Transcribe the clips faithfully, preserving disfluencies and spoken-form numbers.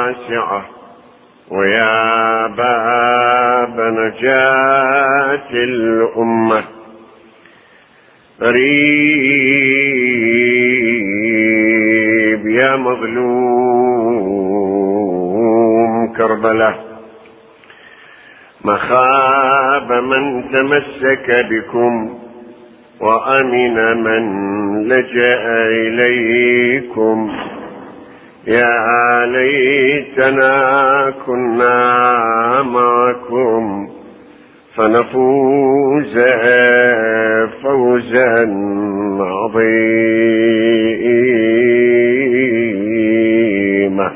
واسعة ويا باب نجاة الأمة، قريب يا مظلوم كربلاء، ما خاب من تمسك بكم وأمن من لجأ إليكم، يا ليتنا كنا معكم فنفوز فوزا عظيما.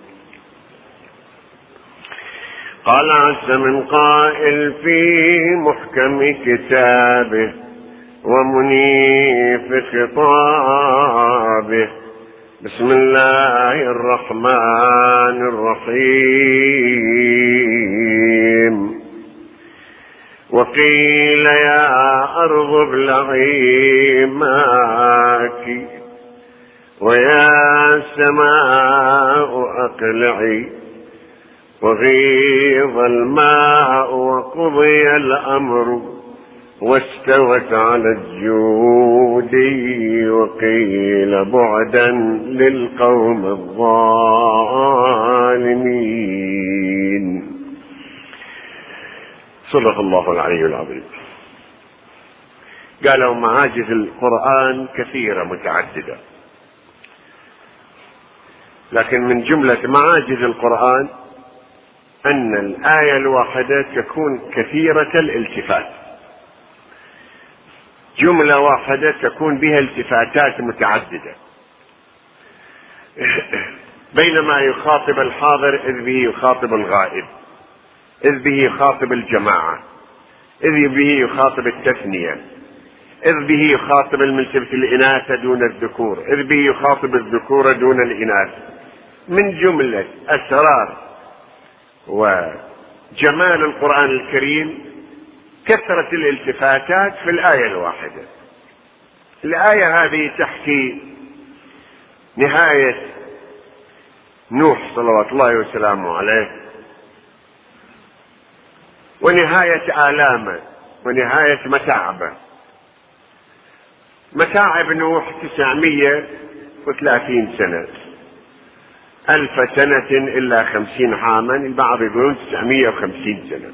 قال عز من قائل في محكم كتابه ومنيف خطابه: بسم الله الرحمن الرحيم. وقيل يا أرض ابلعي ماءك ويا سماء أقلعي، وغيض الماء وقضي الأمر واستوت على الجود، وقيل بعدا للقوم الظالمين. صدق الله العلي العظيم. قالوا معاجز القرآن كثيرة متعددة، لكن من جملة معاجز القرآن أن الآية الواحدة تكون كثيرة الالتفات، جملة واحدة تكون بها التفاتات متعددة، بينما يخاطب الحاضر إذ به يخاطب الغائب، إذ به يخاطب الجماعة، إذ به يخاطب التثنية، إذ به يخاطب الملتفت الإناث دون الذكور، إذ به يخاطب الذكور دون الإناث. من جملة أسرار وجمال القرآن الكريم كثرة الالتفاتات في الآية الواحدة. الآية هذه تحكي نهاية نوح صلوات الله وسلامه عليه، ونهاية آلامه، ونهاية متاعبه. متاعب نوح تسعمية وثلاثين سنة، ألف سنة إلا خمسين عاما، البعض يقولون تسعمية وخمسين سنة.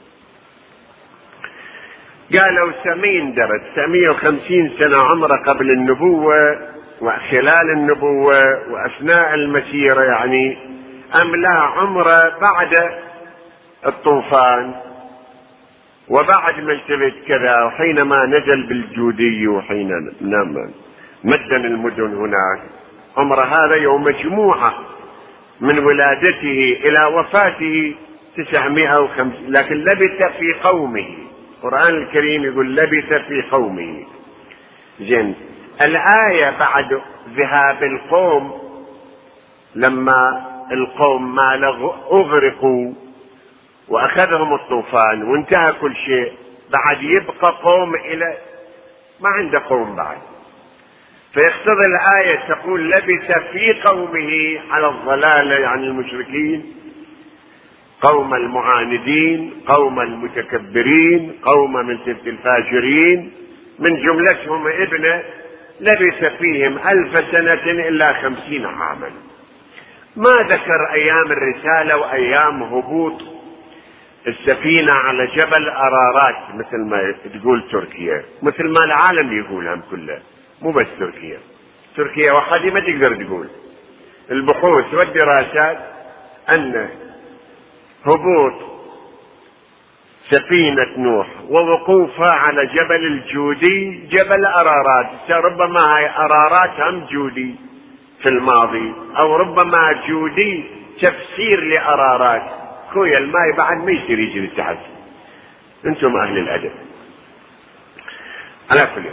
قالوا سمين درت تسعمية وخمسين سنة عمره قبل النبوة وخلال النبوة وأثناء المسيرة، يعني أم لا عمره بعد الطوفان وبعد ما التفت كذا، وحينما نزل بالجودي وحين نام مدن المدن هناك، عمر هذا يوم مجموعة من ولادته إلى وفاته تسعمائة وخمسين، لكن لبث في قومه. القرآن الكريم يقول لبث في قومه. زين، الآية بعد ذهاب القوم، لما القوم ما أغرقوا وأخذهم الطوفان وانتهى كل شيء، بعد يبقى قوم إلى ما عنده قوم بعد، فيقتضي الآية تقول لبث في قومه على الضلالة، يعني المشركين، قوم المعاندين، قوم المتكبرين، قوم من تلك الفاجرين، من جملتهم ابنه لبث فيهم ألف سنة إلا خمسين عاما. ما ذكر أيام الرسالة وأيام هبوط السفينة على جبل أرارات مثل ما تقول تركيا، مثل ما العالم يقولهم كله، مو بس تركيا. تركيا وحدي ما تقدر تقول. البحوث والدراسات أن هبوط سفينة نوح ووقوفها على جبل الجودي جبل أرارات، ربما هاي أرارات هم جودي في الماضي، أو ربما جودي تفسير لأرارات. كويا الماء بعد ما يصير يجي لتحت. انتم أهل الأدب على كل.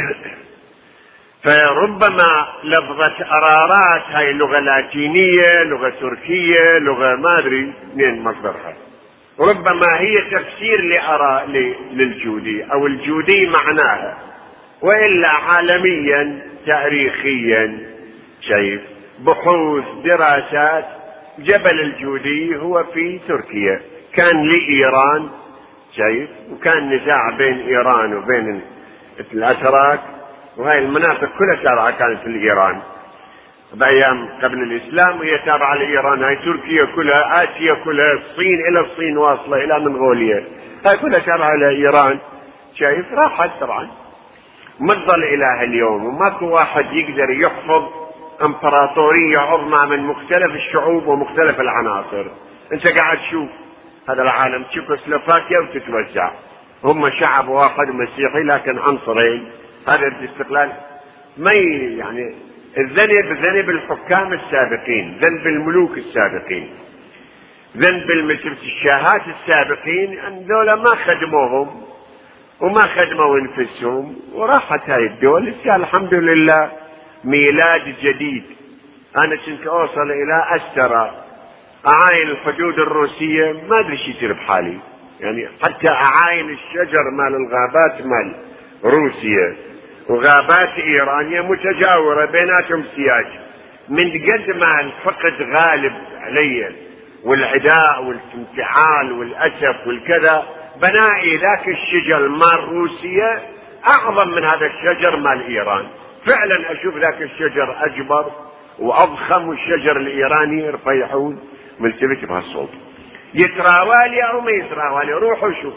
فربما لفظة أرارات هاي لغة لاتينية، لغة تركية، لغة ما أدري منين مصدرها، ربما هي تفسير لأرا للجودي أو الجودي معناها، وإلا عالميا تاريخيا شايف بحوث دراسات جبل الجودي هو في تركيا، كان لإيران شايف، وكان نزاع بين إيران وبين الأتراك، وهي المناطق كلها تابعة كانت لإيران بأيام قبل الإسلام، وهي تابعة لإيران. هاي تركيا كلها، آسيا كلها، الصين إلى الصين واصلة إلى منغوليا، هاي كلها تابعة لإيران شايف. راحت طبعا ما تظل إله اليوم، وماكو واحد يقدر يحفظ امبراطورية عظمى من مختلف الشعوب ومختلف العناصر. انت قاعد تشوف هذا العالم، تشيكوسلوفاكيا وتتوزع، هم شعب واحد مسيحي لكن عنصرين. هذا الاستقلال ما يعني الذنب ذنب الحكام السابقين، ذنب الملوك السابقين، ذنب مثل الشاهات السابقين، ان ذولا ما خدموهم وما خدموا انفسهم، وراحت هاي الدول. الحمد لله ميلاد جديد. انا كنت اوصل الى استرى اعاين الحدود الروسية، ما ادري شو يصير بحالي، يعني حتى اعاين الشجر مال الغابات مال روسيا وغابات ايرانيا متجاورة بيناتهم سياج، من قد ما الفقد غالب علي والعداء والانفعال والاسف والكذا، بنائي ذاك الشجر مال روسيا اعظم من هذا الشجر مال ايران. فعلا اشوف ذاك الشجر اكبر واضخم، والشجر الايراني رفيعون ملتفت بهالصوت. يتراوالي او ما يتراوالي، روحوا شوف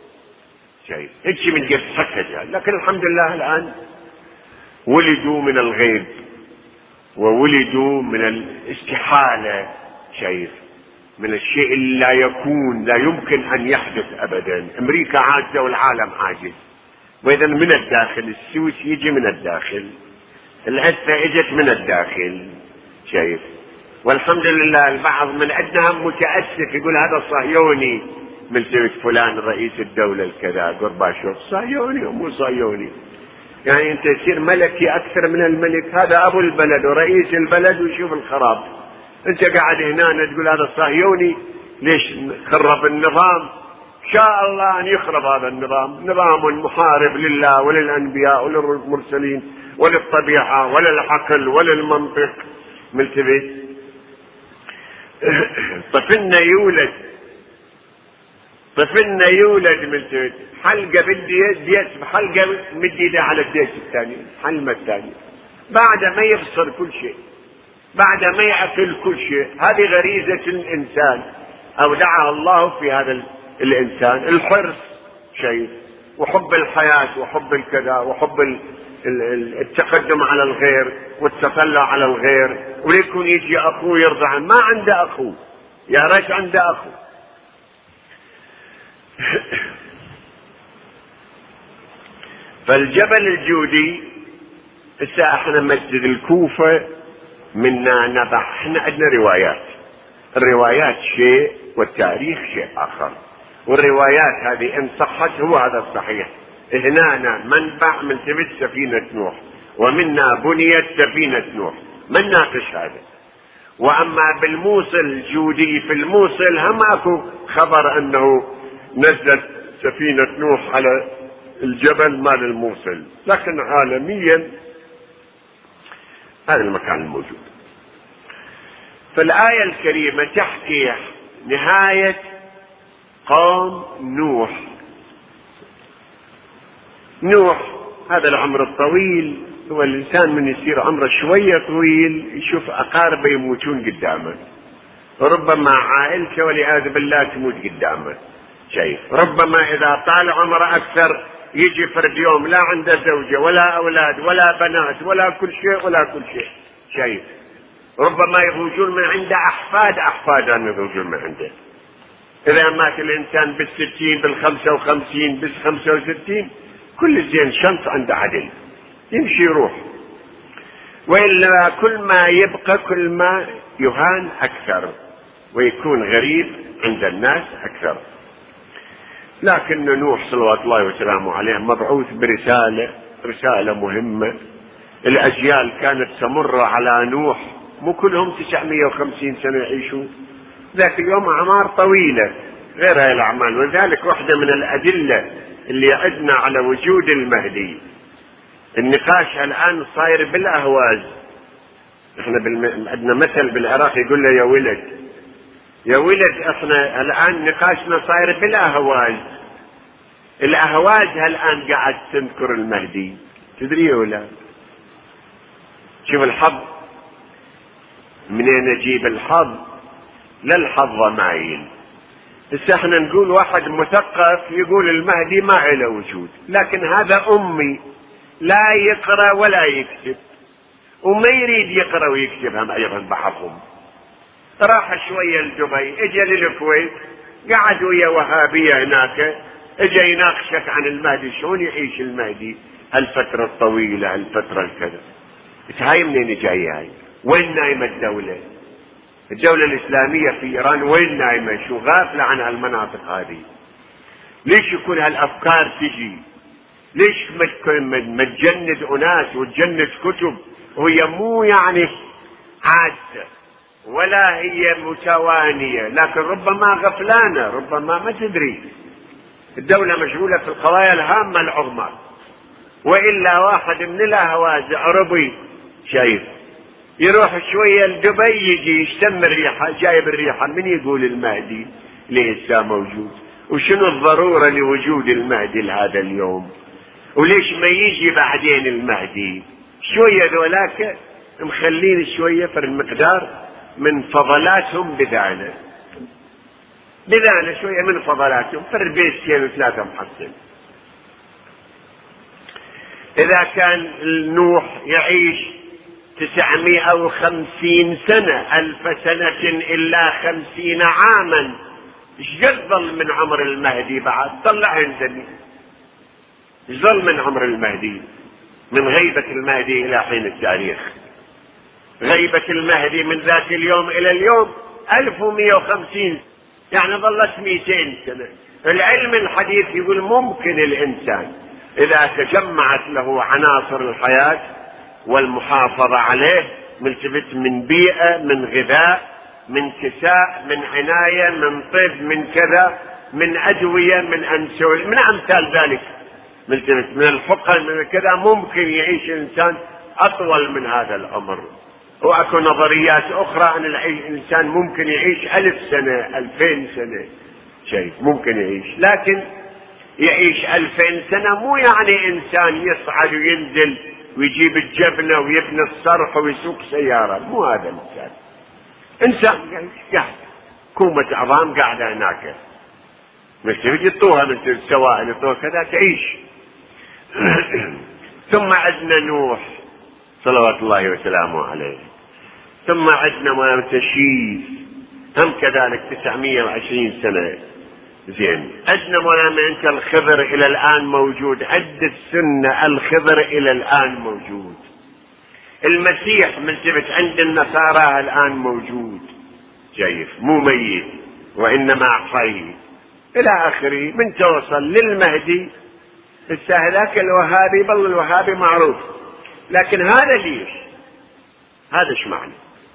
شيء هيك من قد سكت. لكن الحمد لله الان ولدوا من الغيب وولدوا من الاستحالة، شايف، من الشيء اللي لا يكون، لا يمكن ان يحدث ابدا. امريكا عاجزة والعالم عاجز، واذا من الداخل السوس يجي من الداخل، العزة اجت من الداخل شايف. والحمد لله البعض من عندنا متأسف يقول هذا صهيوني، من سويت فلان رئيس الدولة الكذا غورباشوف صهيوني ومو صهيوني، يعني انت تصير ملكي اكثر من الملك، هذا ابو البلد ورئيس البلد ويشوف الخراب. انت قاعد هنا تقول هذا صهيوني، ليش خرب النظام؟ شاء الله ان يخرب هذا النظام، نظام محارب لله وللانبياء وللمرسلين وللطبيعة وللعقل وللمنطق. ملتفت طفلنا يولد، طفلنا يولد ملتفت حلقة بالديس، ديس بحلقة مديدة على الديس الثاني، حلمة الثاني، بعد ما يبصر كل شيء، بعد ما يعقل كل شيء. هذه غريزة الإنسان أودعها الله في هذا الإنسان، الحرص شيء، وحب الحياة وحب الكذا وحب التقدم على الغير والتطلع على الغير، وليكون يجي أخوه يرضى عنه، ما عنده أخوه، يا ريت عنده أخوه. فالجبل الجودي، هسه احنا مسجد الكوفة منا نضع، احنا عندنا روايات، الروايات شيء والتاريخ شيء آخر، والروايات هذه ان صحت هو هذا الصحيح. هنا منبع من تبت سفينة نوح، ومنا بنيت سفينة نوح، ما نناقش هذا. واما بالموصل الجودي، في الموصل هم اكو خبر انه نزلت سفينة نوح على الجبل مال الموصل، لكن عالميا هذا المكان الموجود. فالآية الكريمة تحكي نهاية قوم نوح. نوح هذا العمر الطويل، هو الإنسان من يصير عمره شوية طويل يشوف أقاربه يموتون قدامه، ربما عائلته والعياذ بالله تموت قدامه، شايف. ربما إذا طال عمره أكثر يجي فرد يوم لا عنده زوجة ولا أولاد ولا بنات ولا كل شيء ولا كل شيء، شايف. ربما يخرجون من عنده أحفاد أحفاد أن يخرجون من عنده. إذا مات الإنسان بالستين بالخمسة وخمسين بالخمسة وستين، كل زين شمس عنده عدل يمشي يروح، وإلا كل ما يبقى كل ما يهان أكثر ويكون غريب عند الناس أكثر. لكن نوح صلوات الله وسلامه عليه مبعوث برسالة، رسالة مهمة. الأجيال كانت تمر على نوح، مو كلهم تسعمائة وخمسين سنة يعيشون، ذاك اليوم أعمار طويلة غير هاي الأعمال. وذلك واحدة من الأدلة اللي عدنا على وجود المهدي. النقاش الآن صاير بالأهواز. احنا بالم... عندنا مثل بالعراق يقول له يا ولد، يا ولد احنا الان نقاشنا صاير بالاهواز، الاهواز الان قاعد تذكر المهدي، تدري ولا؟ شوف الحظ، منين اجيب الحظ؟ للحظ مايل. بس احنا نقول واحد مثقف يقول المهدي ما له وجود، لكن هذا امي لا يقرأ ولا يكتب، وما يريد يقرأ ويكتب هم ايضا بحظهم. راح شوية لدبي، اجى للكويت، قعد ويا وهابية هناك، اجى يناقشك عن المهدي، شلون يعيش المهدي هالفترة الطويلة، هالفترة الكذا. هاي منين جاية هاي؟ وين نايمة الدولة؟ الدولة الإسلامية في إيران وين نايمة؟ شو غافلة عن هالمناطق هذه؟ ليش يكون هالأفكار تجي؟ ليش ما تجند أناس وتجند كتب وهي مو يعني عادة ولا هي متوانية، لكن ربما غفلانة، ربما ما تدري. الدولة مشغولة في القضايا الهامة العظمى، وإلا واحد من الأهواز عربي شايف يروح شوية لدبي يجي يشتم الريحة، جايب الريحة، من يقول المهدي لسه موجود؟ وشنو الضرورة لوجود المهدي لهذا اليوم؟ وليش ما يجي بعدين المهدي؟ شوية ذولاك مخلين شوية في المقدار من فضلاتهم بدانة بدانة شوية من فضلاتهم في البيتين وثلاثة محصن. إذا كان نوح يعيش تسعمائة وخمسين سنة، ألف سنة إلا خمسين عاما، ايش ظل من عمر المهدي بعد؟ طلع عندني ايش ظل من عمر المهدي؟ من غيبة المهدي إلى حين التاريخ، غيبة المهدي من ذات اليوم إلى اليوم ألف ومئة وخمسين، يعني ظلت مئتين سنة. العلم الحديث يقول ممكن الإنسان إذا تجمعت له عناصر الحياة والمحافظة عليه، ملتفت من بيئة، من غذاء، من كساء، من عناية، من طب، من كذا، من أدوية، من أنسول، من أمثال ذلك، ملتفت من الحقن، من كذا، ممكن يعيش الإنسان أطول من هذا العمر. وأكو نظريات أخرى أن الإنسان ممكن يعيش ألف سنة، ألفين سنة، شيء ممكن يعيش. لكن يعيش ألفين سنة مو يعني إنسان يصعد وينزل ويجيب الجبنة ويبني الصرح ويسوق سيارة، مو هذا الإنسان. إنسان قاعد كومة عظام قاعدة هناك، مثل يطوها مثل السوائل يطوها كذا تعيش. ثم عندنا نوح صلوات الله وسلامه عليه، ثم عندنا مولانا تشييس هم كذلك تسعمائة وعشرين سنة. زين، عندنا مولانا انت الخضر الى الان موجود، عد السنة الخضر الى الان موجود، المسيح ملتفت عند النصارى الان موجود، شايف مو ميت وانما حي الى اخره. من توصل للمهدي السهلاك الوهابي، بل الوهابي معروف، لكن هذا ليش؟ هذا ايش معنى؟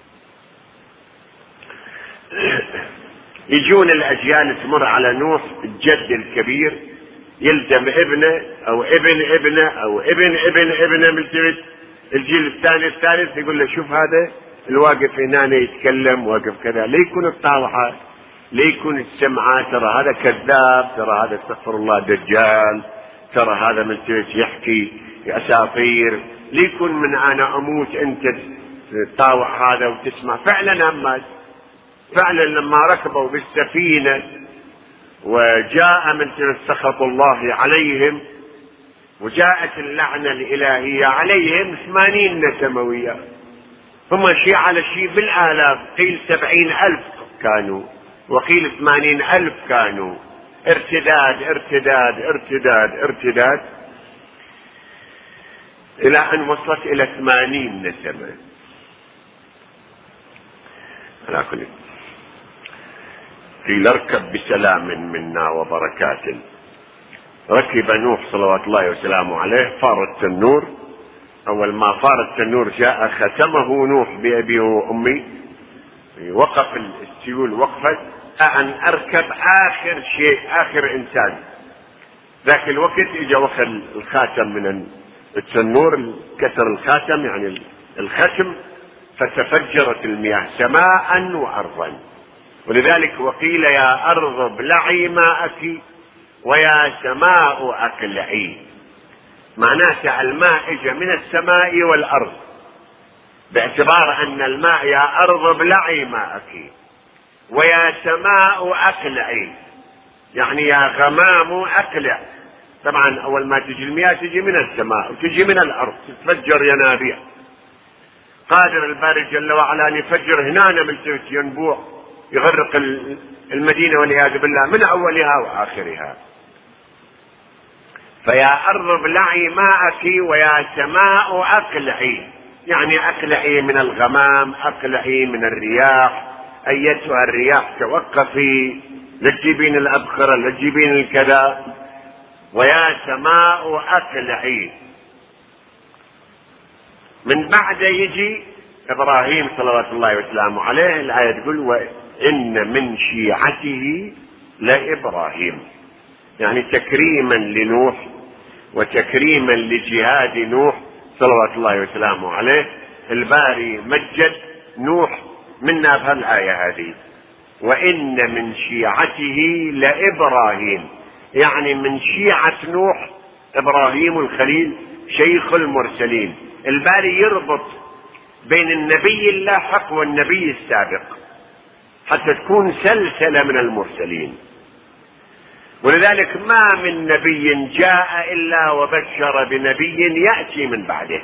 يجون الاجيال تمر على نوح، الجد الكبير يلزم ابنه او ابن ابنه او ابن ابن ابنه ملتفت، الجيل الثاني الثالث يقول له شوف هذا الواقف هنا يتكلم واقف كذا، ليكون الطاوعة، ليكون السمعة، ترى هذا كذاب، ترى هذا استغفر الله دجال، ترى هذا ملتفت يحكي اساطير، ليكون من انا اموت انت تطاوع هذا وتسمع. فعلا اما فعلا لما ركبوا بالسفينة وجاء من سخط الله عليهم وجاءت اللعنة الإلهية عليهم، ثمانين نسموية، هم شيء على شيء بالآلاف، قيل سبعين ألف كانوا وقيل ثمانين ألف كانوا، ارتداد ارتداد ارتداد ارتداد إلى أن وصلت إلى ثمانين نسمة. على كل قيل اركب بسلام منا وبركات. ركب نوح صلوات الله وسلامه عليه، فار التنور، أول ما فار التنور جاء ختمه نوح بأبي وأمي، وقف السيول وقفت أن أركب آخر شيء، آخر إنسان. ذاك الوقت إجا وخل الخاتم من التنور، كسر الخاتم يعني الختم، فتفجرت المياه سماء وأرضا، ولذلك وقيل يا أرض ابلعي ماءك ويا سماء أقلعي. معناته الماء اجى من السماء والأرض، باعتبار أن الماء يا أرض ابلعي ماءك ويا سماء أقلعي، يعني يا غمام أقلع. طبعا أول ما تجي المياه تجي من السماء وتجي من الأرض، تتفجر ينابيع. قادر الباري جل وعلا أن يفجر هنا من ينبوع يغرق المدينة والعياذ بالله من أولها وآخرها. فيا أرض ابلعي ماءك ويا سماء أقلعي، يعني أقلعي من الغمام، أقلعي من الرياح، أيتها الرياح توقفي، لا تجيبين الأبخرة لا تجيبين الكذا. ويا سماء أقلعي. من بعد يجي إبراهيم صلوات الله وسلامه عليه، الآية تقول وإن من شيعته لإبراهيم، يعني تكريما لنوح وتكريما لجهاد نوح صلوات الله وسلامه عليه. الباري مجد نوح منا بهالآية هذه، وإن من شيعته لإبراهيم، يعني من شيعة نوح إبراهيم الخليل شيخ المرسلين. الباري يربط بين النبي اللاحق والنبي السابق حتى تكون سلسلة من المرسلين. ولذلك ما من نبي جاء إلا وبشر بنبي يأتي من بعده.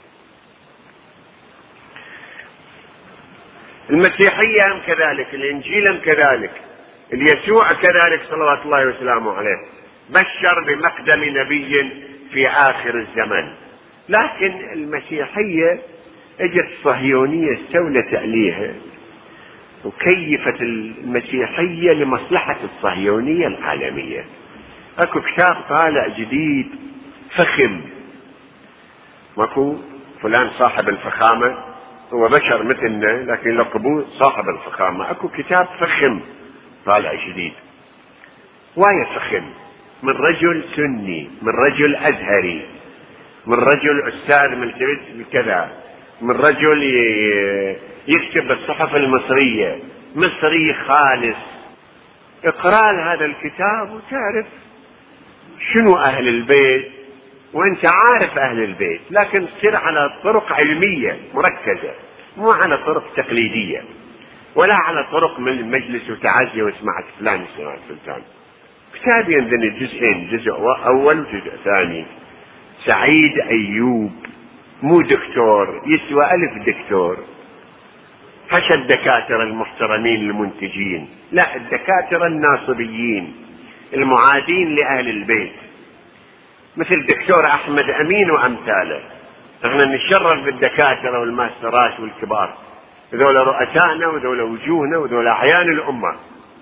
المسيحية هم كذلك، الإنجيل هم كذلك، اليسوع كذلك صلوات الله وسلامه عليه بشر بمقدم نبي في آخر الزمن. لكن المسيحية اجت الصهيونية استولت عليها وكيفت المسيحية لمصلحة الصهيونية العالمية. اكو كتاب طالع جديد فخم، ماكو فلان صاحب الفخامة، هو بشر مثلنا لكن لقبوه صاحب الفخامة. اكو كتاب فخم طالع جديد، واية فخم، من رجل سني، من رجل أزهري، من رجل أستاذ من كذا، من رجل يكتب بالصحف المصرية، مصري خالص. اقرأ هذا الكتاب وتعرف شنو أهل البيت، وانت عارف أهل البيت، لكن تصير على طرق علمية مركزة، مو على طرق تقليدية ولا على طرق من المجلس وتعزية وسمعت فلان سمعت فلان. كتاب ينزل جزئين، جزء أول وجزء ثاني. سعيد أيوب مو دكتور، يسوى ألف دكتور. حشى الدكاترة المحترمين المنتجين، لا، الدكاترة الناصبيين المعادين لأهل البيت، مثل دكتور أحمد أمين وأمثاله. احنا نشرف بالدكاترة والماسترات والكبار، ذولا رؤسائنا وذولا وجوهنا وذولا أعيان الأمة.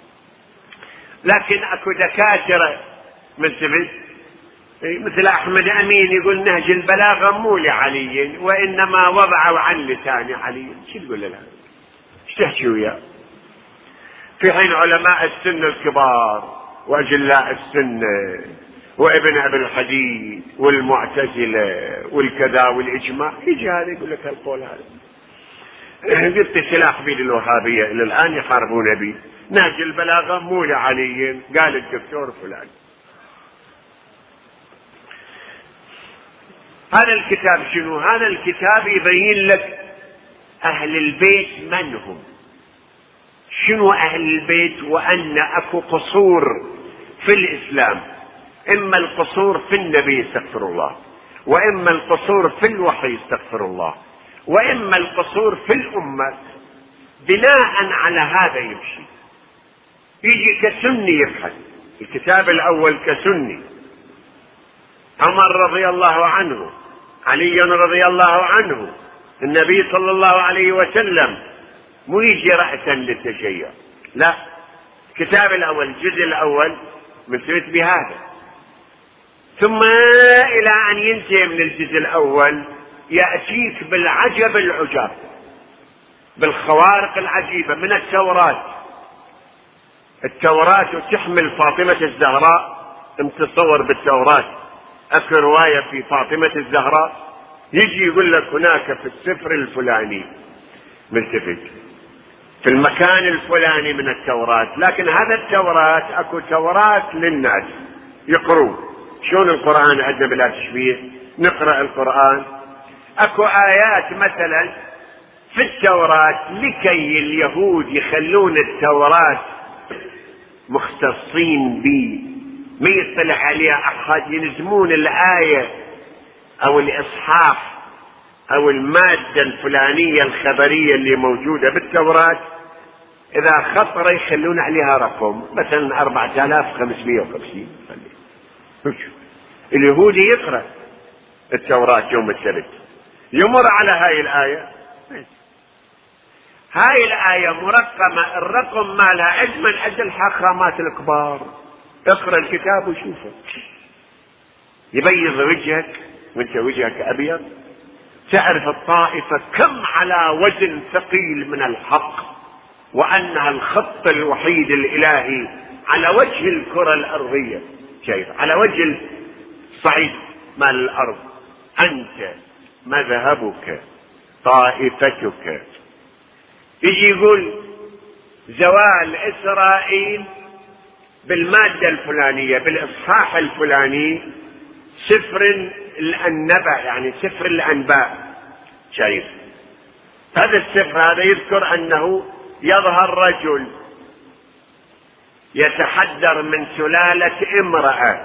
لكن اكو دكاترة مثل مثل أحمد أمين يقول نهج البلاغة مو لعلي وإنما وضعوا عن لسان علي. شو تقول له؟ ايش تحكي وياه؟ في حين علماء السنة الكبار وأجلاء السنة وابن أبي الحديد والمعتزلة والكذا والإجماع يجي هذا يقول لك هالقول هذا. قلت سلاح بيد الوهابية إلى الآن يحاربون بي. نهج البلاغة مو لعلي، قال الدكتور فلان. هذا الكتاب شنو؟ هذا الكتاب يبين لك أهل البيت من هم، شنو أهل البيت، وأن أكو قصور في الإسلام، إما القصور في النبي استغفر الله، وإما القصور في الوحي استغفر الله، وإما القصور في الأمة. بناء على هذا يمشي، يجي كسني يبحث. الكتاب الأول كسني، عمر رضي الله عنه، علي رضي الله عنه، النبي صلى الله عليه وسلم، مو يجي رأسا للتشيع، لا، الكتاب الأول الجزء الأول مثبت بهذا، ثم إلى أن ينتهي من الجزء الأول يأتيك بالعجب العجاب، بالخوارق العجيبة من التوراة. التوراة وتحمل فاطمة الزهراء، انتصور بالتوراة أكو رواية في فاطمة الزهراء، يجي يقول لك هناك في السفر الفلاني ملتفت، في المكان الفلاني من التوراة، لكن هذا التوراة اكو توراة للناس يقرون. شلون القرآن عندنا بلا تشبيه؟ نقرأ القرآن، اكو آيات مثلا في التوراة لكي اليهود يخلون التوراة مختصين به ما يطلع عليها احد، يلزمون الآية او الاصحاح او المادة الفلانية الخبرية اللي موجودة بالتوراة اذا خطر يخلون عليها رقم، مثلا اربعة الاف وخمسمائة وخمسين. اليهودي يقرأ التوراة يوم السبت يمر على هاي الآية، هاي الآية مرقمة، الرقم مالها عد من عد الحاخامات الكبار، اقرأ الكتاب وشوفه، يبيض وجهك وانت وجهك ابيض، تعرف الطائفة كم على وزن ثقيل من الحق، وانها الخط الوحيد الالهي على وجه الكرة الارضية، شايف على وجه الصعيد مال الارض، انت مذهبك طائفتك. يجي يقول زوال اسرائيل بالمادة الفلانية بالاصحاح الفلاني سفر النبأ، يعني سفر الانباء، شايف هذا السفر هذا يذكر انه يظهر رجل يتحدر من سلالة امرأة،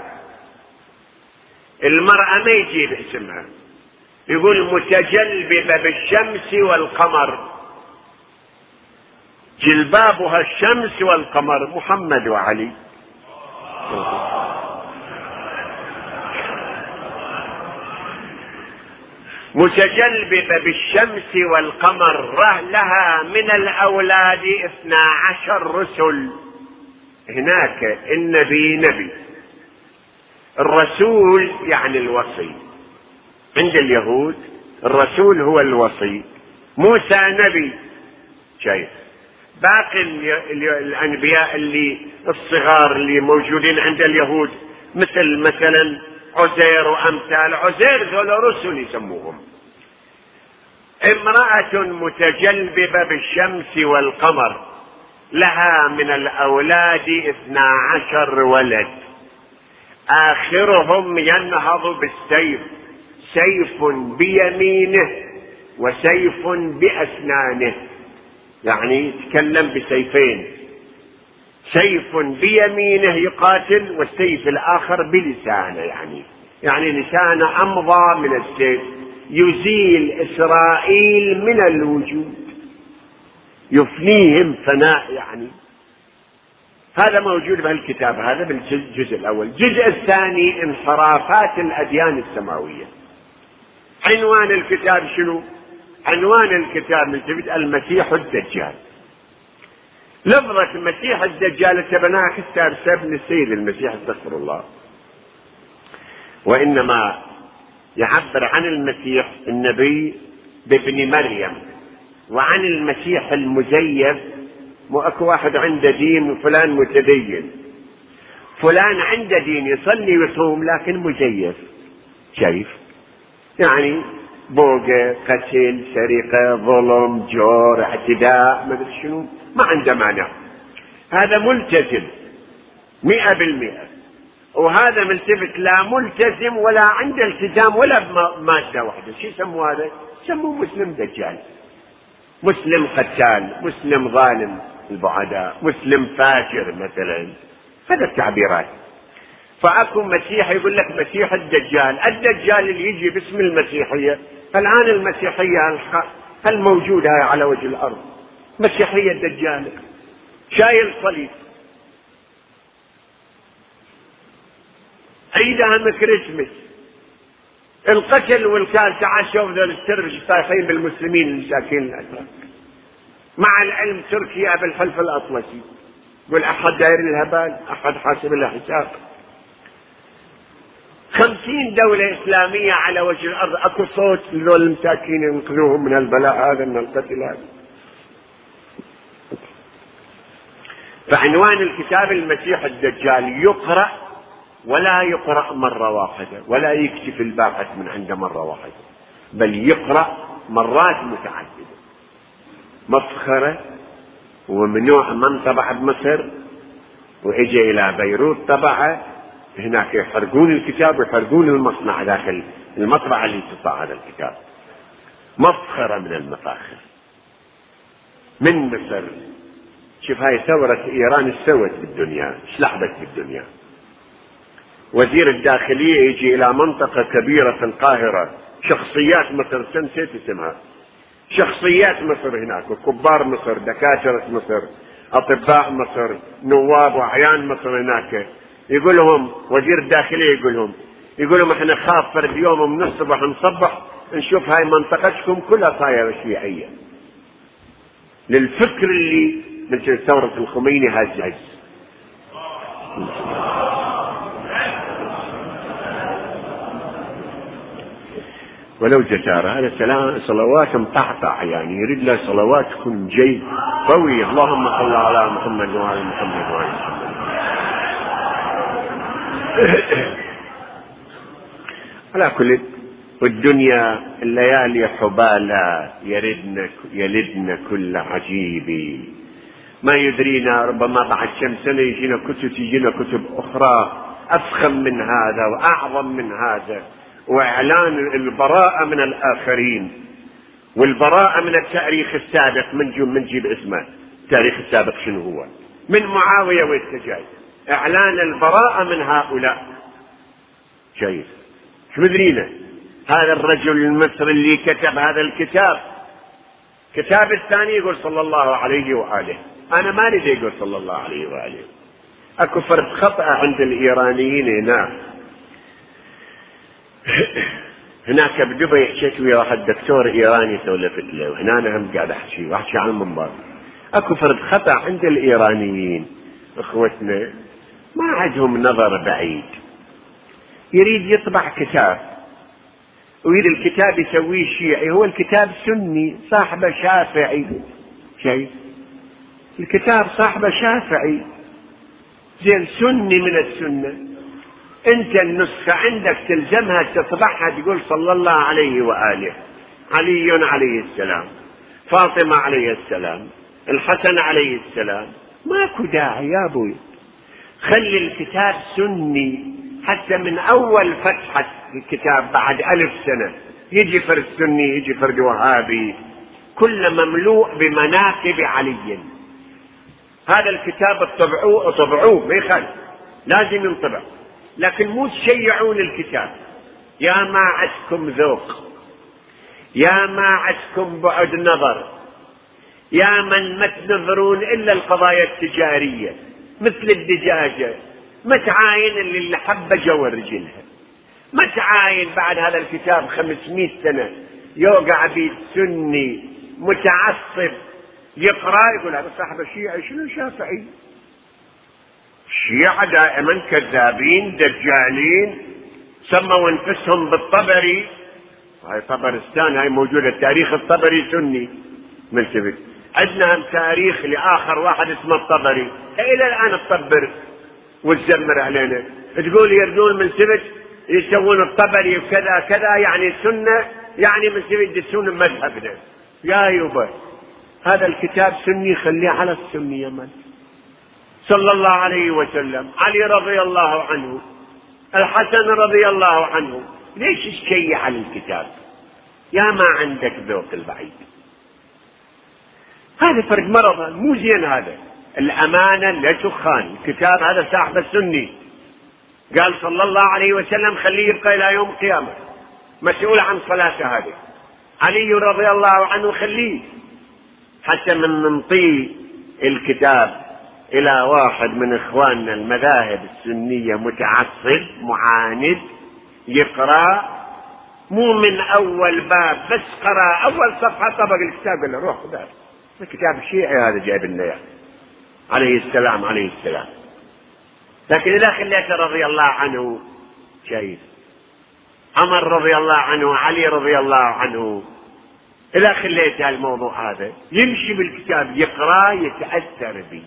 المرأة ما يجيب اسمها، يقول متجلببة بالشمس والقمر، جلبابها الشمس والقمر، محمد وعلي. متجلببة بالشمس والقمر، لها من الأولاد اثنا عشر رسل. هناك النبي نبي، الرسول يعني الوصي، عند اليهود الرسول هو الوصي، موسى نبي، شايف باقي الأنبياء اللي الصغار اللي موجودين عند اليهود مثل مثلا عزير وأمثال عزير ذول رسل يسموهم. امرأة متجلببة بالشمس والقمر، لها من الأولاد اثنا عشر ولد، آخرهم ينهض بالسيف، سيف بيمينه وسيف بأسنانه، يعني يتكلم بسيفين، سيف بيمينه يقاتل والسيف الآخر بلسانه، يعني يعني لسانه أمضى من السيف، يزيل إسرائيل من الوجود، يفنيهم فناء. يعني هذا موجود بهالكتاب هذا بالجزء الأول. الجزء الثاني انحرافات الأديان السماوية. عنوان الكتاب شنو؟ عنوان الكتاب من المسيح الدجال. لفظة المسيح الدجال تبناها كتاب ابن السيد المسيح استغفر الله، وإنما يعبر عن المسيح النبي بابن مريم، وعن المسيح المزيف. مو اكو واحد عنده دين وفلان متدين، فلان عنده دين يصلي ويصوم لكن مزيف، شايف يعني بوقة، قتل، سرقة، ظلم، جور، اعتداء، ما ادري شنو، ما عنده مانع. هذا ملتزم مئة بالمئة، وهذا ملتفت لا ملتزم ولا عنده التزام ولا بمادة واحدة. شو يسموه هذا؟ يسموه مسلم دجال، مسلم قتال، مسلم ظالم البعداء، مسلم فاجر مثلا، هذا التعبيرات. فأكو مسيح يقول لك مسيح الدجال، الدجال اللي يجي باسم المسيحية. الآن المسيحية الموجودة على وجه الأرض مسيحية الدجال، شايل صليب، عيدها كريسمس، القتل والكال. تعال شوف ذول السر طايحين بالمسلمين المساكين الأتراك، مع العلم تركيا بالحلف الأطلسي، يقول أحد داير الهبال، أحد حاسب له حساب. خمسين دولة إسلامية على وجه الأرض، أكو صوت لذول المساكين ينقذوهم من البلاء هذا، من القتل هذا. فعنوان الكتاب المسيح الدجال يقرأ ولا يقرأ مرة واحدة، ولا يكتف الباحث من عنده مرة واحدة، بل يقرأ مرات متعددة. مفخرة وممنوع من طبع بمصر، وإجا إلى بيروت طبعه، هناك يحرقون الكتاب ويحرقون المصنع داخل المطبعة اللي تطبع هذا الكتاب. مفخرة من المفاخر من مصر. شوف هاي ثورة إيران ايش سوت بالدنيا، ايش لعبت بالدنيا. وزير الداخلية يجي إلى منطقة كبيرة في القاهرة، شخصيات مصر نسيت اسمها، شخصيات مصر هناك وكبار مصر، دكاترة مصر، أطباء مصر، نواب وأعيان مصر هناك. يقول لهم وزير الداخلية يقول لهم يقول لهم احنا خاف فرد يوم من الصبح نصبح نشوف هاي منطقتكم كلها صايرة شيعية. للفكر اللي مثل ثورة الخميني هاز هز. ولو جدارة هذا سلام صلوات مقطع، يعني يريد له صلوات تكون جيد قوي. اللهم صل على محمد وعلى محمد وعلى محمد. على كل والدنيا الليالي حبالة يردن يلدن كل عجيب، ما يدرينا ربما بعد كم سنة يجينا كتب يجينا كتب أخرى أفخم من هذا وأعظم من هذا، وإعلان البراءة من الآخرين والبراءة من التاريخ السابق. من جيب من جيب اسمه التاريخ السابق شنو هو؟ من معاوية والسجاد، إعلان البراءة من هؤلاء. شايف شو مدرينا هذا الرجل المصري اللي كتب هذا الكتاب، كتاب الثاني يقول صلى الله عليه وآله. أنا ما أريد يقول صلى الله عليه وآله. أكو فرق خطأ عند الإيرانيين هناك. هناك بدبي حكيت ويا واحد دكتور إيراني سولفت له، وهنا أنا هم قاعد أحكي وأحكي عن المنبر. أكو فرق خطأ عند الإيرانيين إخوتنا، ما عندهم نظر بعيد. يريد يطبع كتاب ويريد الكتاب يسويه شيعي، هو الكتاب سني صاحبه شافعي. شيء الكتاب صاحبه شافعي زين سني من السنة. انت النسخة عندك تلزمها تطبعها تقول صلى الله عليه وآله، علي عليه السلام، فاطمة عليه السلام، الحسن عليه السلام. ماكو داعي يا ابوي، خلي الكتاب سني. حتى من اول فتحة الكتاب بعد الف سنة يجي فرد سني يجي فرد وهابي، كل مملوء بمناقب علي. هذا الكتاب اطبعوه اطبعوه ما يخالف، لازم ينطبع، لكن مو تشيعون الكتاب. يا ما عندكم ذوق، يا ما عندكم بعد نظر، يا من ما تنظرون الا القضايا التجارية مثل الدجاجة، ما تعاين اللي الحبة جوا رجلها، ما تعاين بعد هذا الكتاب خمسمائة سنة يوقع بيد سني متعصب يقرأ يقول هذا صاحب الشيعة شنو شافعي. الشيعة دائما كذابين دجالين، سموا انفسهم بالطبري. هاي طبرستان هاي موجودة، التاريخ الطبري سني ملتبت. عندنا تاريخ لآخر واحد اسمه الطبري، إلى الآن تطبر وتزمر علينا، تقول يردون من سبت يسوون الطبري وكذا كذا يعني سنة، يعني من سبت يدسون مذهبنا. يا يوبا هذا الكتاب سني، خليه على السني يا من. صلى الله عليه وسلم، علي رضي الله عنه، الحسن رضي الله عنه، ليش تشيع على الكتاب؟ يا ما عندك ذوق البعيد. هذا فرق مرض مو زين. هذا الأمانة لا تخان. الكتاب هذا صاحب السني، قال صلى الله عليه وسلم خليه يبقى إلى يوم القيامة مسؤول عن صلاته. هذه علي رضي الله عنه خليه، حتى من ننطي الكتاب إلى واحد من إخواننا المذاهب السنية متعصب معاند يقرأ، مو من أول باب بس قرأ أول صفحة طبق الكتاب قال له روح خذ الكتاب الشيعي هذا جايب لنا عليه السلام عليه السلام. لكن إذا خليته رضي الله عنه شيء، عمر رضي الله عنه، علي رضي الله عنه، إذا خليت الموضوع هذا يمشي بالكتاب يقرأ يتأثر به.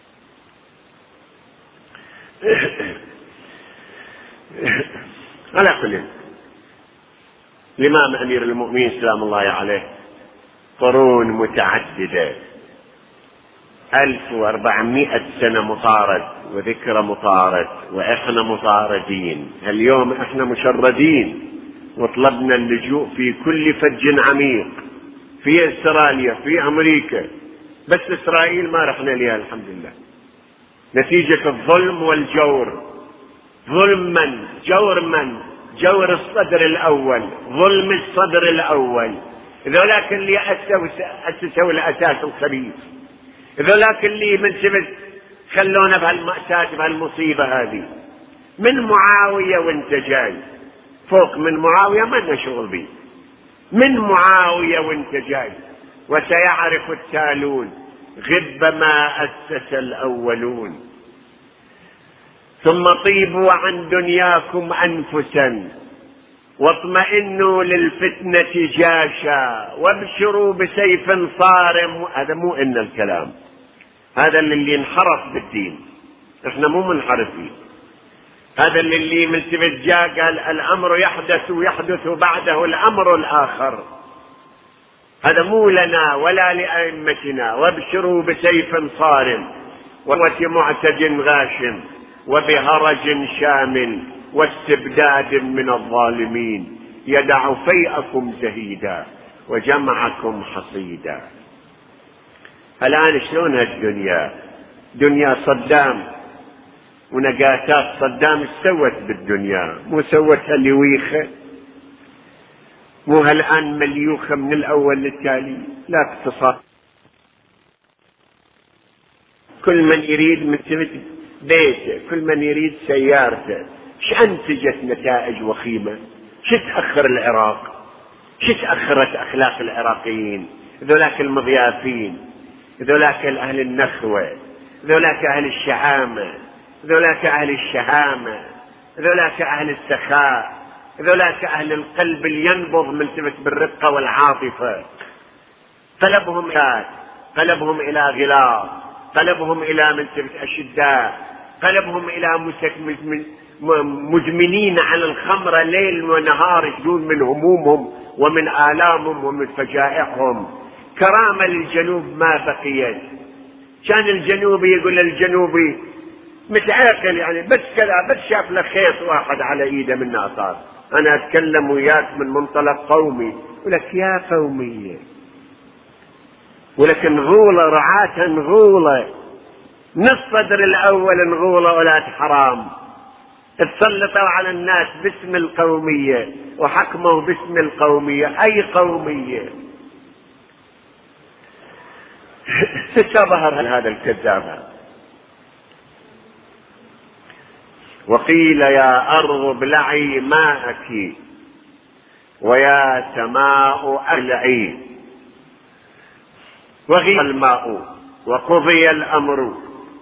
على كل الإمام أمير المؤمنين سلام الله عليه قرون متعددة ألف وأربعمائة سنة مطارد وذكرى مطارد، وإحنا مطاردين. اليوم إحنا مشردين وطلبنا اللجوء في كل فج عميق، في استراليا، في أمريكا، بس إسرائيل ما رحنا لها الحمد لله، نتيجة الظلم والجور. ظلم من؟ جور من؟ جور الصدر الأول، ظلم الصدر الأول، ذولاك اللي أسسوا الأساس الخبيث، ذولاك اللي من سبت خلونا بهالمأساة بهالمصيبة هذه. من معاوية وانت جاي فوق من معاوية ما لنا شغل به، من معاوية وانت جاي. وسيعرف التالون غب ما أسس الأولون، ثم طيبوا عن دنياكم أنفسا واطمئنوا للفتنة جاشا وابشروا بسيف صارم. هذا مو إن الكلام، هذا اللي انحرف بالدين، احنا مو منحرفين. هذا اللي من سبت جاء قال الأمر يحدث ويحدث بعده الأمر الآخر، هذا مو لنا ولا لأئمتنا. وابشروا بسيف صارم وقوة معتد غاشم وبهرج شامل واستبداد من الظالمين، يدع فيئكم زهيدا وجمعكم حصيدا. الآن شلون هالدنيا؟ دنيا صدام ونقاتات صدام سوت بالدنيا، مو سوتها لويخة، مو هالآن مليوخة من الأول للتالي. لا اقتصاد، كل من يريد من بيته، كل من يريد سيارته. ش أنتجت نتائج وخيمة؟ ش تأخر العراق؟ ش تأخرت أخلاق العراقيين؟ ذولاك المضيافين، ذولاك أهل النخوة، ذولاك أهل الشهامة، ذولاك أهل الشهامة، ذولاك أهل السخاء، ذولاك أهل القلب اللي ينبض من سمت بالرقة والعاطفة. قلبهم إلى قلبهم إلى غلاظ، قلبهم إلى من سمت أشداء، قلبهم إلى مدمنين على الخمر ليل ونهار، يشدون من همومهم ومن آلامهم ومن فجائعهم. كرامة للجنوب ما بقيت. كان الجنوبي يقول للجنوبي متعاقل، يعني بس كذا، بس شاف له خيط واحد على ايده من ناصار. انا اتكلم وياك من منطلق قومي، ولك يا قومية، ولك نغولة رعاة نغولة من الصدر الاول، نغولة ولاة حرام تسلطوا على الناس باسم القومية وحكموا باسم القومية. اي قومية؟ تظهر هذا الكذاب. وقيل يا أرض ابلعي ماءك ويا سماء أقلعي، وغيظ الماء وقضي الأمر.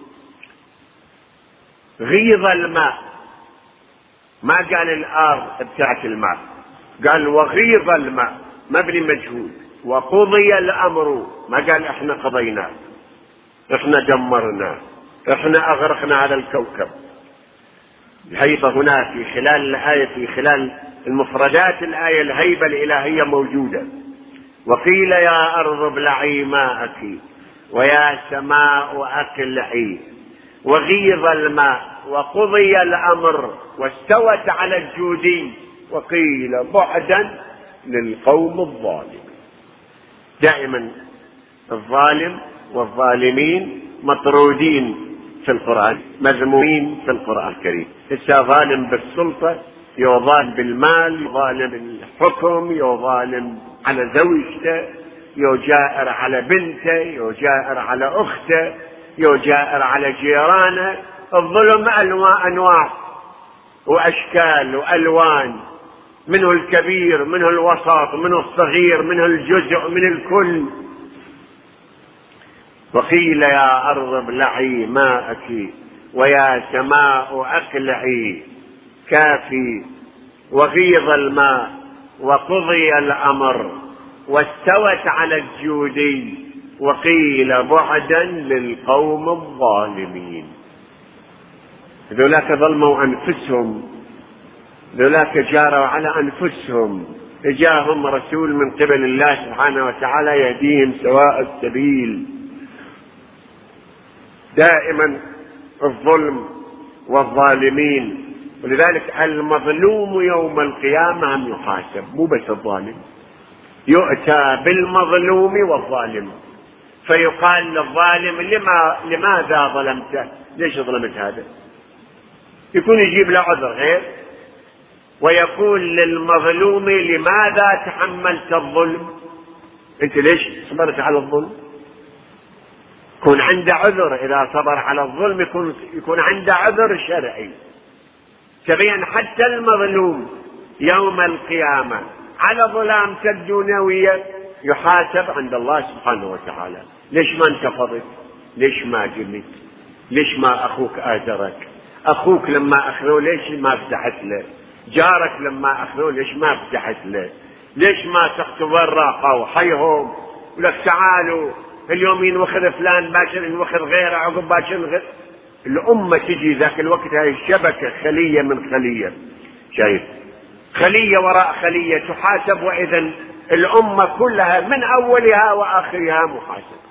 غيظ الماء، ما قال الأرض بتاعت الماء، قال وغيظ الماء مبني مجهول. وقضي الأمر، ما قال احنا قضينا، احنا دمرنا، احنا أغرقنا هذا الكوكب. الهيبة هنا في خلال الآية، في خلال المفردات الآية الهيبة الإلهية موجودة. وقيل يا أرض ابلعي ماءك ويا سماء أقلعي وغيظ الماء وقضي الأمر واستوت على الجودي وقيل بعدا للقوم الظالمين. دائما الظالم والظالمين مطرودين في القرآن، مذمومين في القرآن الكريم. إذا ظالم بالسلطة، يظالم بالمال، يظالم بالحكم، يظالم على زوجته، يجائر على بنته، يجائر على أخته، يجائر على جيرانه. الظلم أنواع وأشكال وألوان، منه الكبير، منه الوسط، منه الصغير، منه الجزء، من الكل. وقيل يا أرض ابلعي ماءك ويا سماء أقلعي كافي وغيظ الماء وقضي الأمر واستوت على الجودي وقيل بعدا للقوم الظالمين. ذولاك ظلموا أنفسهم، ذولاك جاروا على أنفسهم. جاءهم رسول من قبل الله سبحانه وتعالى يهديهم سواء السبيل. دائما الظلم والظالمين. ولذلك المظلوم يوم القيامة هم يحاسب، مو بس الظالم. يؤتى بالمظلوم والظالم فيقال للظالم لما لماذا ظلمته؟ ليش ظلمت هذا؟ يكون يجيب له عذر غير، ويقول للمظلوم لماذا تحملت الظلم؟ انت ليش صبرت على الظلم؟ يكون عنده عذر، اذا صبر على الظلم يكون يكون عنده عذر شرعي. تبين حتى المظلوم يوم القيامة على ظلامته الدنيوية يحاسب عند الله سبحانه وتعالى. ليش ما انتفضت؟ ليش ما جمت؟ ليش ما اخوك آجرك؟ اخوك لما اخذوه ليش ما فتحت له؟ جارك لما اخذوه ليش ما فتحت له؟ ليش ما تختبر راقوا حيهم ولك تعالوا اليوم ينوخذ فلان باكر ينوخذ غيره عقب باكر غير. الأمة تجي ذاك الوقت هاي الشبكة خلية من خلية، شايف خلية وراء خلية تحاسب، وإذا الأمة كلها من أولها وآخرها محاسبة.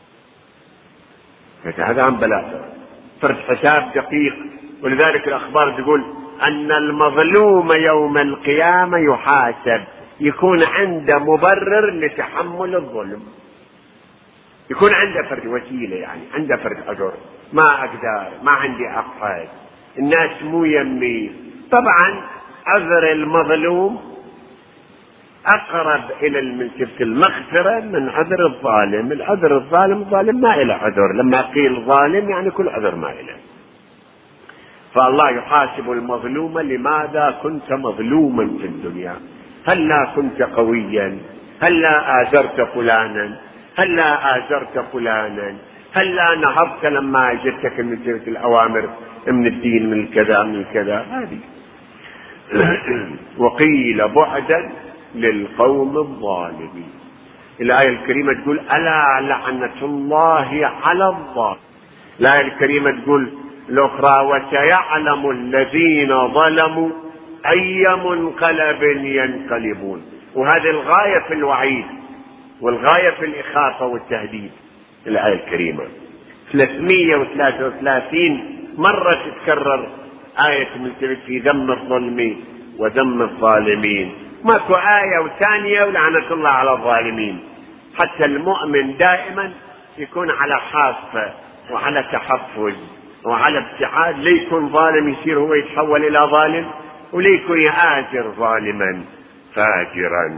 هذا عن بلاء فرد حساب دقيق. ولذلك الأخبار تقول أن المظلوم يوم القيامة يحاسب، يكون عنده مبرر لتحمل الظلم، يكون عنده فرد وسيلة، يعني عنده فرد أجر. ما أقدر، ما عندي أحد، الناس مو يمي. طبعا عذر المظلوم أقرب إلى المنسبة المغفرة من عذر الظالم. العذر الظالم الظالم ما إله عذر، لما قيل ظالم يعني كل عذر ما إله. فالله يحاسب المظلوم لماذا كنت مظلوما في الدنيا؟ هلا كنت قويا؟ هلا آزرت فلانا؟ هلا آزرت فلانا؟ هلا نهضت لما اجتك من جهة الأوامر من الدين من الكذا من الكذا؟ هذه. وقيل بعدا للقوم الظالمين. الآية الكريمة تقول ألا لعنة الله على الظالمين. الآية الكريمة تقول الأخرى وسيعلم الذين ظلموا أي منقلب ينقلبون. وهذه الغاية في الوعيد والغاية في الإخافة والتهديد. الآية الكريمة ثلاثمئة وثلاثة وثلاثين مرة تتكرر آية من في ذم الظلم وذم الظالمين. ماكو آية وثانية ولعنة الله على الظالمين. حتى المؤمن دائما يكون على حافة وعلى تحفز وعلى ابتعاد، ليكون ظالم يصير هو يتحول إلى ظالم، وليكون يآجر ظالما فاجرا.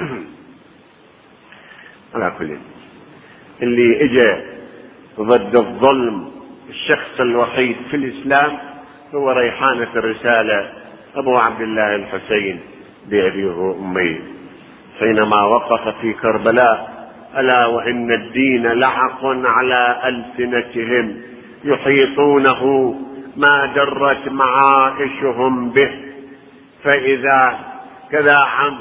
على كل اللي اجى ضد الظلم الشخص الوحيد في الإسلام هو ريحانة الرسالة أبو عبد الله الحسين بأبيه وأميه حينما وقف في كربلاء ألا وإن الدين لعق على ألسنتهم يحيطونه ما درت معائشهم به فإذا كذا عم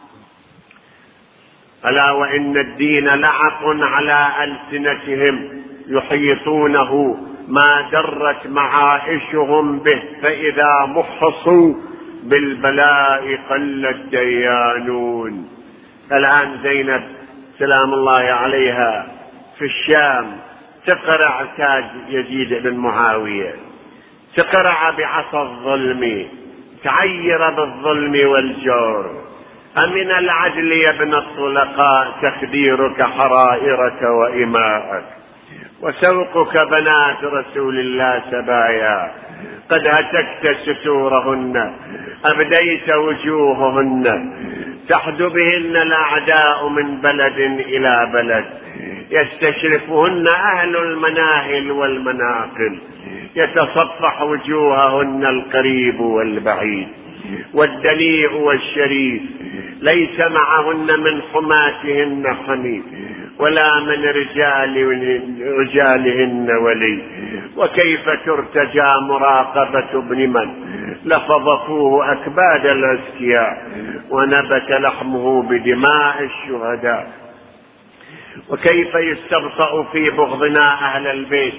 ألا وإن الدين لعق على ألسنتهم يحيطونه ما درت معائشهم به فإذا محصوا بالبلاء قل الديانون. الآن زينب سلام الله عليها في الشام تقرع تاج يزيد بن معاوية، تقرع بعصا الظلم، تعير بالظلم والجور. أمن العدل يا ابن الطلقاء تخديرك حرائرك وإماءك، وسوقك بنات رسول الله سبايا. قد هتكت ستورهن أبديت وجوههن، تحد بهن الأعداء من بلد إلى بلد، يستشرفهن أهل المناهل والمناقل، يتصفح وجوههن القريب والبعيد، والدنيء والشريف ليس معهن من حماتهن حميد ولا من رجال رجالهن ولي. وكيف ترتجى مراقبة ابن من لفظفوه أكباد الأزكياء ونبت لحمه بدماء الشهداء. وكيف يستبطأ في بغضنا أهل البيت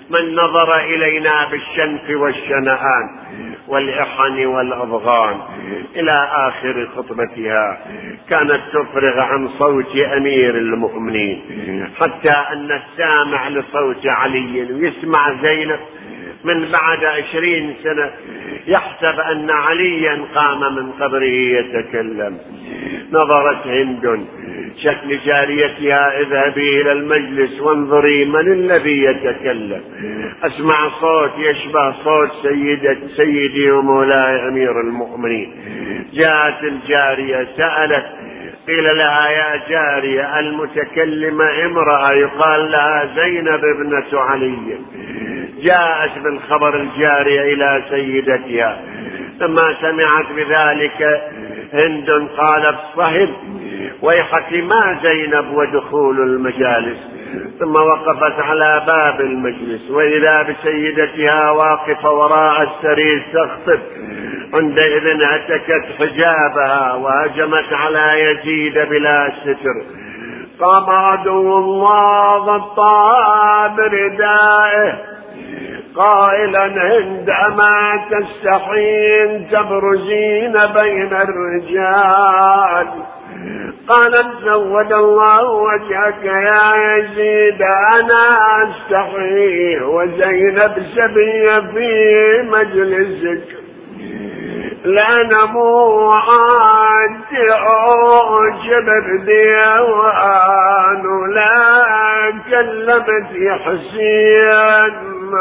من نظر إلينا بالشنف والشنآن والإحن والأضغان إلى آخر خطبتها. كانت تفرغ عن صوت أمير المؤمنين، حتى أن السامع لصوت علي ويسمع زينب من بعد عشرين سنة يحسب أن عليا قام من قبره يتكلم. نظرت هند شكل جاريتها: اذهبي إلى المجلس وانظري من الذي يتكلم. أسمع صوت يشبه صوت سيدة سيدي ومولاي أمير المؤمنين. جاءت الجارية سألت، قيل لها: يا جارية، المتكلمة امرأة يقال لها زينب ابنة علي. جاءت بالخبر الجارية إلى سيدتها. لما سمعت بذلك هند قالت: صهب، ويحك ما زينب ودخول المجالس. ثم وقفت على باب المجلس، وإذا بسيدتها واقفة وراء السرير تخطب. عندئذ هتكت حجابها وهجمت على يزيد بلا ستر. قام عدو الله غطاها بردائه قائلا: هند، أما تستحين تبرزين بين الرجال؟ قالت: زود الله وجهك يا يزيد، أنا أستحي وزينب سبية في مجلسك. لا نمو عاد أعجب بديوان، لا كلمت حسين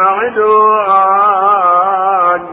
عدوان.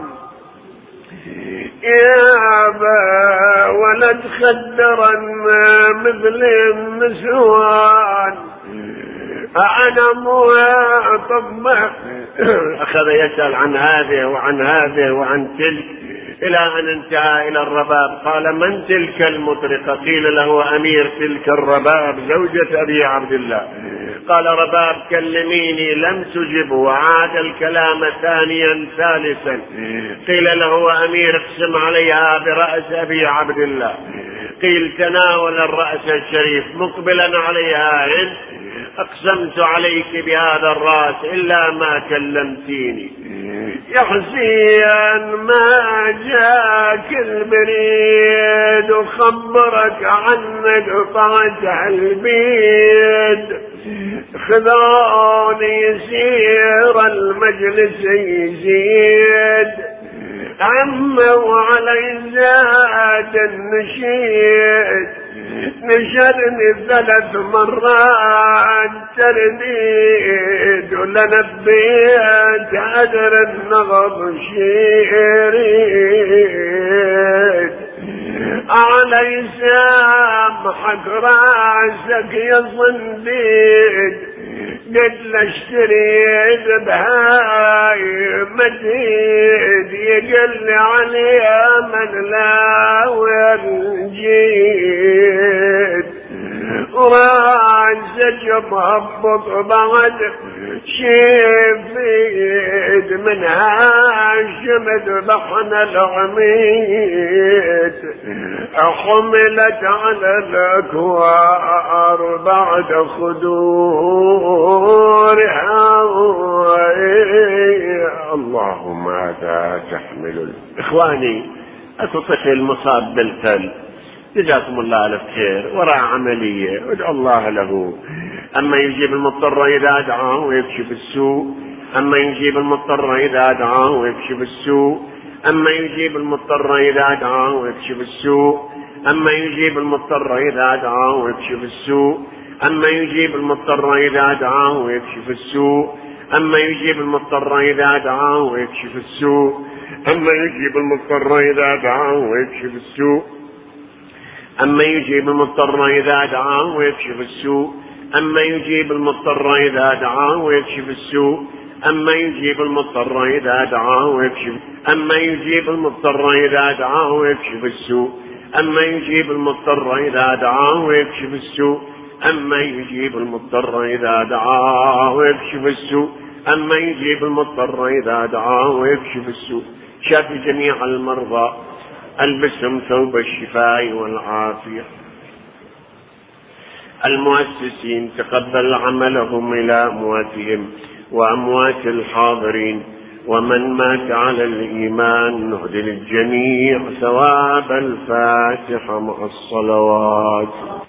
يا با ولد خدرا مثل النسوان، أنا مواطب. أخذ يسأل عن هذه وعن هذه وعن تلك إلى أن انتهى إلى الرباب. قال: من تلك المطرقة؟ قيل له: أمير تلك الرباب زوجة أبي عبد الله. قال: رباب كلميني. لم تجب، وعاد الكلام ثانيا ثالثا. قيل له: أمير اقسم عليها برأس أبي عبد الله. قيل: تناول الرأس الشريف مقبلا عليها: هند، أقسمت عليك بهذا الرأس إلا ما كلمتيني. يا حسين، ما جاك البريد وخبرك عنك طاجع البيت؟ خذوني يسير المجلس يزيد، عموا علي زاد النشيد. نشرني ثلاث مرات ترديد، ولنبيت عذر النغض شيريد. علي سامحك راسك يا صنديد، قد لاشتريت بهاي مديد. يقل عليها من لا والجيد، راسك مهبط بعد شفيد، من هاشم ذبحنا العميد. حملت على الأكوار بعد خدورها. اللهم ماذا تحمل. إخواني، أكو طفل مصاب بالقلب، جزاكم الله ألف خير، وراء عملية، وادعوا الله له. أما يجيب المضطر إذا دعاه ويكشف السوء، أما يجيب المضطر إذا دعاه ويكشف السوء، أما يجيب المضطر إذا دعاه ويكشف السوء، أما يجيب المضطر إذا دعاه ويكشف السوء، أما يجيب المضطر إذا دعاه ويكشف السوء، أما يجيب المضطر إذا دعاه ويكشف السوء، أما يجيب المضطر إذا دعاه ويكشف السوء، أما يجيب المضطر إذا دعاه ويكشف السوء، أما يجيب المضطر إذا دعاه ويكشف السوء، أما يجيب المضطر إذا دعاه ويكشف أما يجيب المضطر إذا دعاه ويكشف السوء، أما يجيب المضطر إذا دعاه ويكشف السوء، أما يجيب المضطر إذا دعاه ويكشف السوء، أما يجيب المضطر إذا دعاه ويكشف السوء. شاف جميع المرضى، ألبسهم ثوب الشفاء والعافية. المؤسسين تقبل عملهم إلى أمواتهم، وأموات الحاضرين، ومن مات على الإيمان نهدي للجميع ثواب الفاتحة مع الصلوات.